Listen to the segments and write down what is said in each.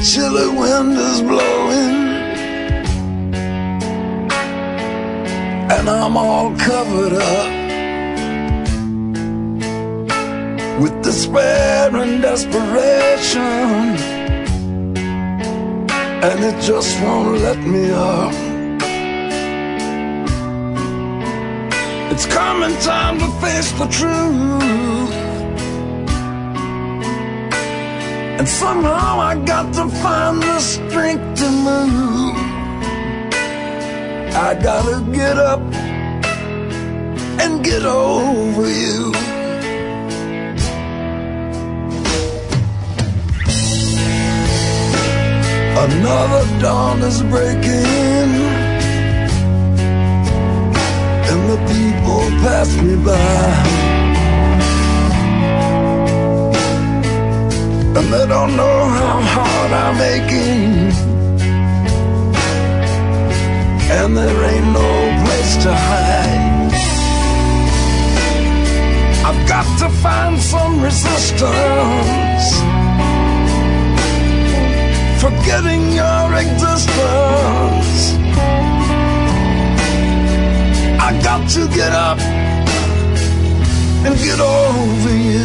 chilly wind is blowing, and I'm all covered up with despair and desperation, and it just won't let me up. It's coming time to face the truth, and somehow I got to find the strength to move. I gotta get up and get over you. Another dawn is breaking, and the people pass me by, and they don't know how hard I'm aching, and there ain't no place to hide. I've got to find some resistance, forgetting your existence. I got to get up and get over you.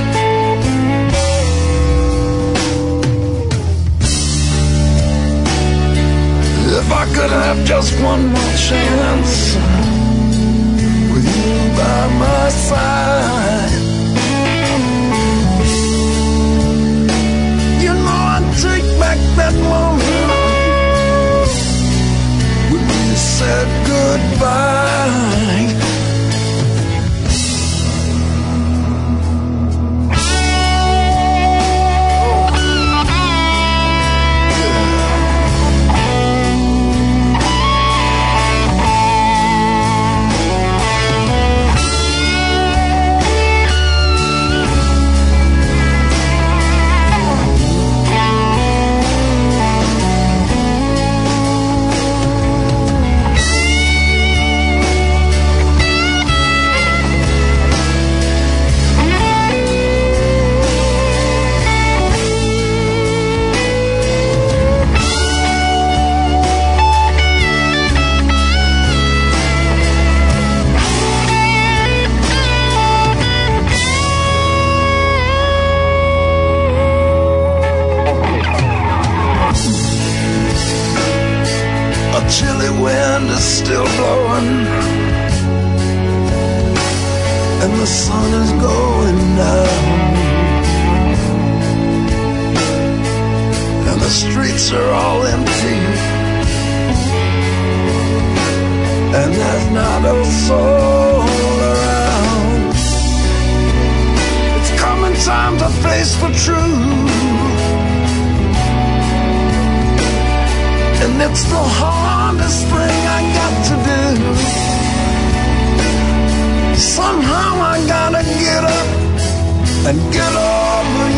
If I could have just one more chance with you by my side, you know I'd take back that moment when we said goodbye. Chilly wind is still blowing, and the sun is going down, and the streets are all empty, and there's not a soul around. It's coming time to face the truth, and it's the hardest thing I got to do. Somehow I gotta get up and get over